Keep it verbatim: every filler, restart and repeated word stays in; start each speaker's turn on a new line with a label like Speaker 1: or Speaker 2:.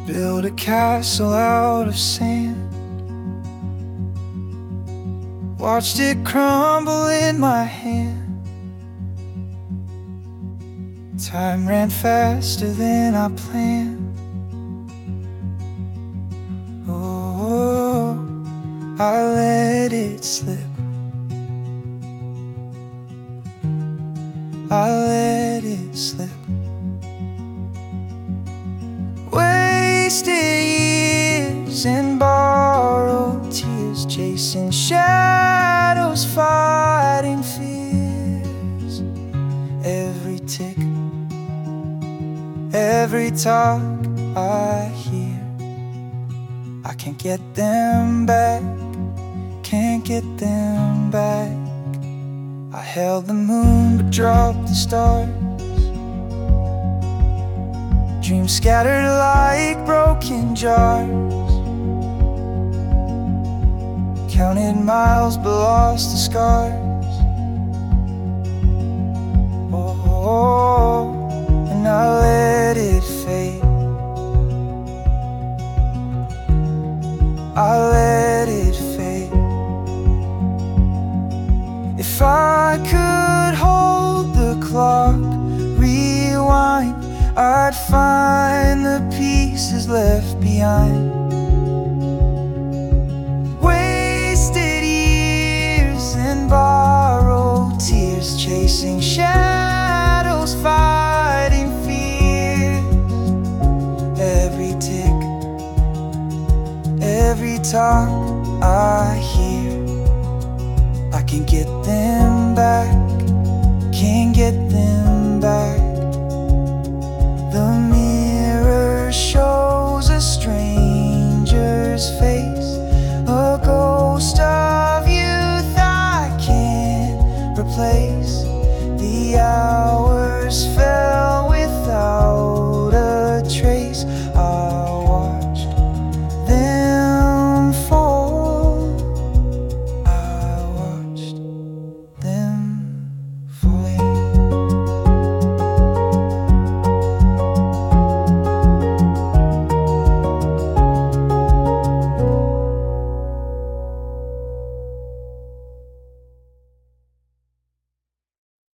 Speaker 1: Build a castle out of sand, watched it crumble in my hand. Time ran faster than I planned. Oh, I let it slip, I let it slip. Wasted years and borrowed tears, chasing shadows, fighting fears. Every tick, every talk I hear, I can't get them back, can't get them back. I held the moon but dropped the stars, dreams scattered like broken jars. Counted miles but lost the scars. Oh, and I let it fade, I let it fade. If I could hold the clock, rewind, I'd find the pieces left behind. Wasted years and borrowed tears, chasing shadows, fighting fears. Every tick, every talk I hear, I can't get them back, can't get them back. The mirror shows a stranger's face, a ghost of youth I can't replace.